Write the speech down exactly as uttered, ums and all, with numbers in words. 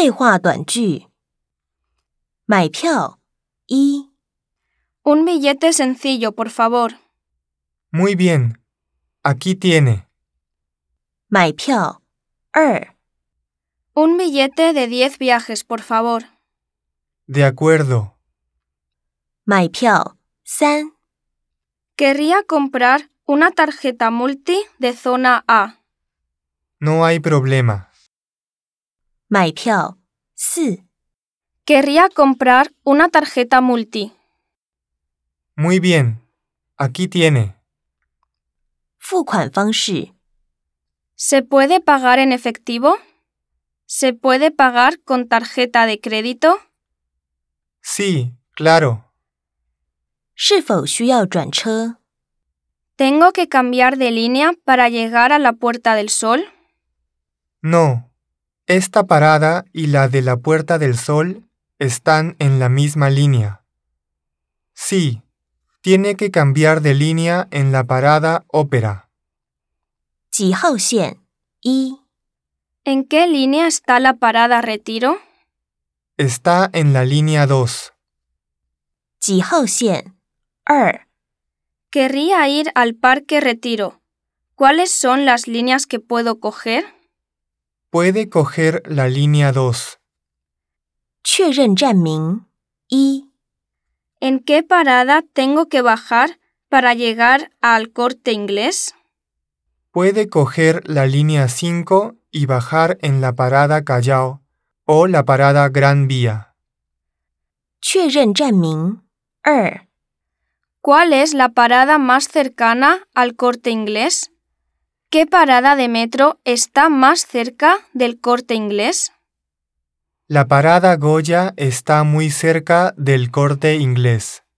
对话短句。买票，一。 Un billete sencillo, por favor. Muy bien. Aquí tiene. 买票，二。 Un billete de diez viajes, por favor. De acuerdo. 买票，三。 Querría comprar una tarjeta multi de zona A. No hay problema. 买票，四。 Querría comprar una tarjeta multi. Muy bien. Aquí tiene. 付款方式， ¿Se puede pagar en efectivo? ¿Se puede pagar con tarjeta de crédito? Sí, claro. 是否需要转车？ ¿Tengo que cambiar de línea para llegar a la Puerta del Sol? No. Esta parada y la de la Puerta del Sol están en la misma línea. Sí, tiene que cambiar de línea en la parada Ópera. 几号线？一。 ¿En qué línea está la parada Retiro? Está en la línea dos. 几号线？二。 Querría ir al Parque Retiro. ¿Cuáles son las líneas que puedo coger? Puede coger la línea dos. 确认站名，一。 ¿En qué parada tengo que bajar para llegar al Corte Inglés? Puede coger la línea cinco y bajar en la parada Callao o la parada Gran Vía. 确认站名，二。 ¿Cuál es la parada más cercana al Corte Inglés? ¿Qué parada de metro está más cerca del Corte Inglés? La parada Goya está muy cerca del Corte Inglés.